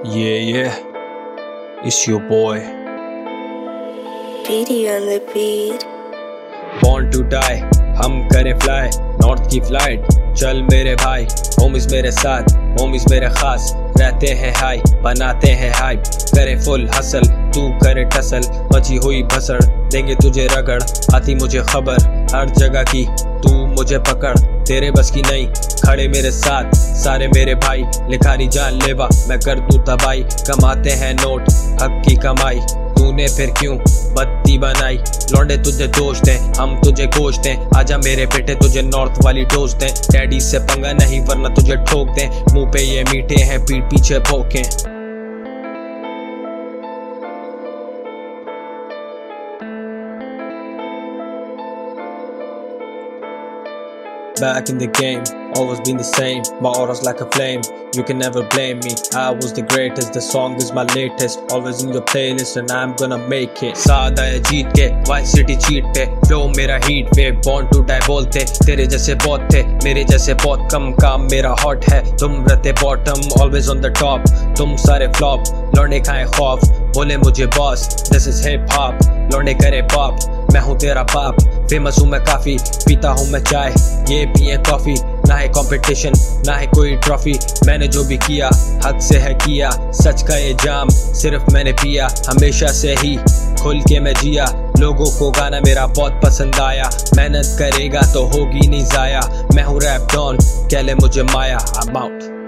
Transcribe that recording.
Yeah, it's your boy. BD on the beat. Born to die, हम करें fly, north की flight, चल मेरे भाई, होमिस मेरे साथ, होमिस मेरे खास, रहते हैं हाई, बनाते हैं हाइप, करे फुल हसल, तू करे टसल, मची हुई भसड़, देंगे तुझे रगड़, आती मुझे खबर, हर जगह की, तू मुझे पकड़, तेरे बस की नहीं, खड़े मेरे साथ, सारे मेरे भाई, लिखारी जान लेवा, मैं कर दूं तबाही, कमाते हैं नोट, हक की कमाई, तूने फिर क्यों बत्ती बनाई, लौंडे तुझे दोष दें, हम तुझे गोश्त दें, आजा मेरे बेटे तुझे नॉर्थ वाली डोज दें, डैडी से पंगा नहीं वरना तुझे ठोक दें, मुंह पे ये मीठे हैं पीठ पीछे भोंके। Back in the game, always been the same. My aura's like a flame, you can never blame me. I was the greatest, the song is my latest. Always in your playlist and I'm gonna make it. सादा है जीत के, Vice City cheat पे, flow मेरा heat पे, born to die बोलते, तेरे जैसे बहुत थे, मेरे जैसे बहुत कम, काम मेरा hot है, तुम रहते bottom, always on the top, तुम सारे flop, लौंडे खाए खौफ, बोले मुझे boss, this is hip hop, लौंडे करे pop, मैं हूँ तेरा बाप, फेमस हूँ मैं काफी, पीता हूँ मैं चाय, ये पिए कॉफी, ना है कंपटीशन, ना है कोई ट्रॉफी, मैंने जो भी किया, हक से है किया, सच का ये जाम, सिर्फ मैंने पिया, हमेशा से ही, खुल के मैं जिया, लोगों को गाना मेरा बहुत पसंद आया, मेहनत करेगा तो होगी नहीं जाया, मैं हूँ रैप डॉन, कह ले मुझे माया, I'm out।